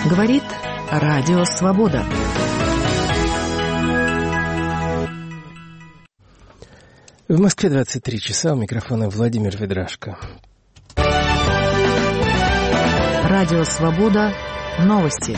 Говорит Радио Свобода. В Москве 23 часа, у микрофона Владимир Ведрашко. Радио Свобода. Новости.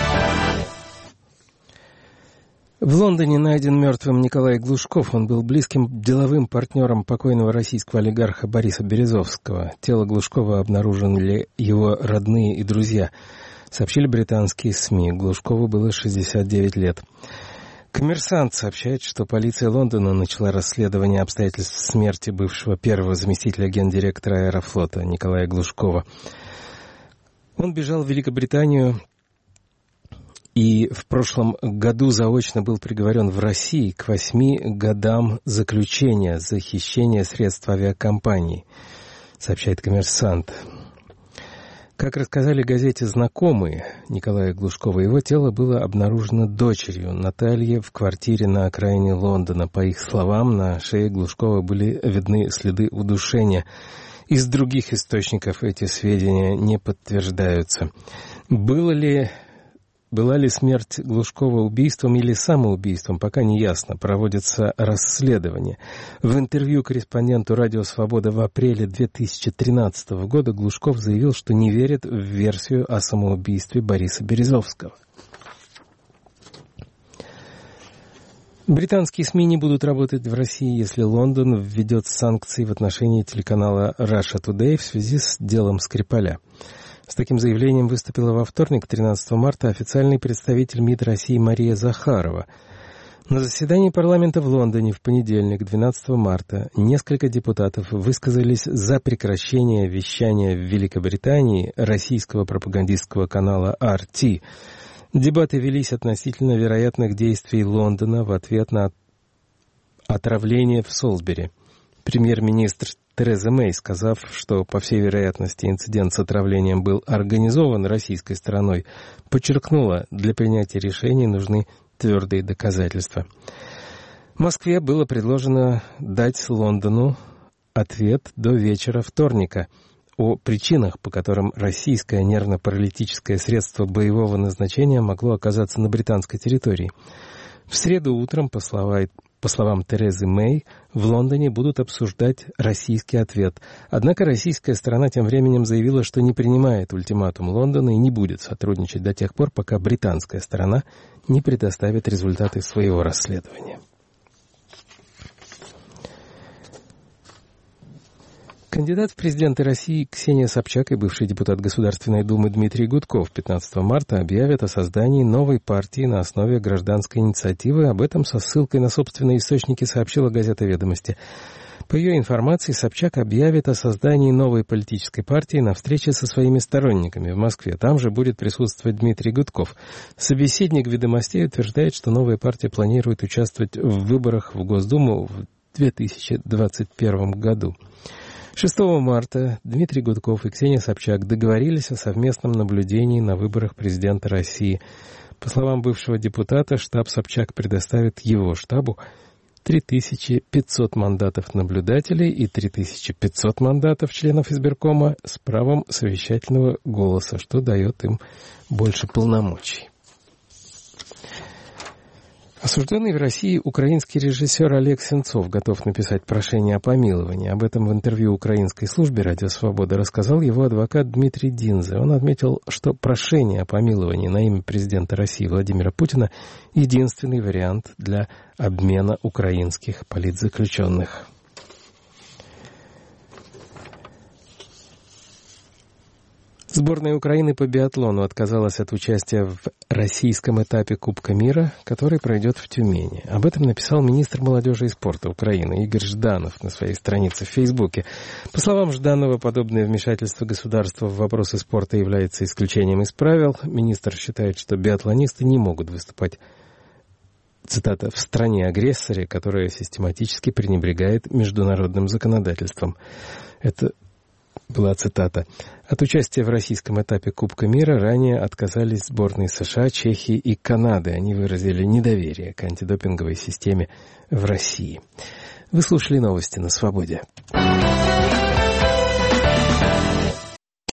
В Лондоне найден мертвым Николай Глушков. Он был близким деловым партнером покойного российского олигарха Бориса Березовского. Тело Глушкова обнаружили его родные и друзья. Сообщили британские СМИ. Глушкову было 69 лет. «Коммерсант» сообщает, что полиция Лондона начала расследование обстоятельств смерти бывшего первого заместителя гендиректора Аэрофлота Николая Глушкова. Он бежал в Великобританию и в прошлом году заочно был приговорен в России к 8 годам заключения за хищение средств авиакомпании, сообщает «Коммерсант». Как рассказали газете знакомые Николая Глушкова, его тело было обнаружено дочерью Натальей в квартире на окраине Лондона. По их словам, на шее Глушкова были видны следы удушения. Из других источников эти сведения не подтверждаются. Была ли смерть Глушкова убийством или самоубийством, пока не ясно. Проводится расследование. В интервью корреспонденту «Радио Свобода» в апреле 2013 года Глушков заявил, что не верит в версию о самоубийстве Бориса Березовского. Британские СМИ не будут работать в России, если Лондон введет санкции в отношении телеканала Russia Today в связи с делом Скрипаля. С таким заявлением выступила во вторник, 13 марта, официальный представитель МИД России Мария Захарова. На заседании парламента в Лондоне в понедельник, 12 марта, несколько депутатов высказались за прекращение вещания в Великобритании российского пропагандистского канала RT. Дебаты велись относительно вероятных действий Лондона в ответ на отравление в Солсбери. Премьер-министр Тереза Мэй, сказав, что, по всей вероятности, инцидент с отравлением был организован российской стороной, подчеркнула, для принятия решений нужны твердые доказательства. Москве было предложено дать Лондону ответ до вечера вторника о причинах, по которым российское нервно-паралитическое средство боевого назначения могло оказаться на британской территории. В среду утром, по словам Терезы Мэй, в Лондоне будут обсуждать российский ответ. Однако российская сторона тем временем заявила, что не принимает ультиматум Лондона и не будет сотрудничать до тех пор, пока британская сторона не предоставит результаты своего расследования. Кандидат в президенты России Ксения Собчак и бывший депутат Государственной Думы Дмитрий Гудков 15 марта объявят о создании новой партии на основе гражданской инициативы. Об этом со ссылкой на собственные источники сообщила газета «Ведомости». По ее информации, Собчак объявит о создании новой политической партии на встрече со своими сторонниками в Москве. Там же будет присутствовать Дмитрий Гудков. Собеседник «Ведомостей» утверждает, что новая партия планирует участвовать в выборах в Госдуму в 2021 году. 6 марта Дмитрий Гудков и Ксения Собчак договорились о совместном наблюдении на выборах президента России. По словам бывшего депутата, штаб Собчак предоставит его штабу 3500 мандатов наблюдателей и 3500 мандатов членов избиркома с правом совещательного голоса, что дает им больше полномочий. Осужденный в России украинский режиссер Олег Сенцов готов написать прошение о помиловании. Об этом в интервью украинской службе «Радио Свобода» рассказал его адвокат Дмитрий Динзе. Он отметил, что прошение о помиловании на имя президента России Владимира Путина – единственный вариант для обмена украинских политзаключенных. Сборная Украины по биатлону отказалась от участия в российском этапе Кубка мира, который пройдет в Тюмени. Об этом написал министр молодежи и спорта Украины Игорь Жданов на своей странице в Фейсбуке. По словам Жданова, подобное вмешательство государства в вопросы спорта является исключением из правил. Министр считает, что биатлонисты не могут выступать, цитата, «в стране-агрессоре, которая систематически пренебрегает международным законодательством». Это была цитата. От участия в российском этапе Кубка мира ранее отказались сборные США, Чехии и Канады. Они выразили недоверие к антидопинговой системе в России. Вы слушали новости на Свободе.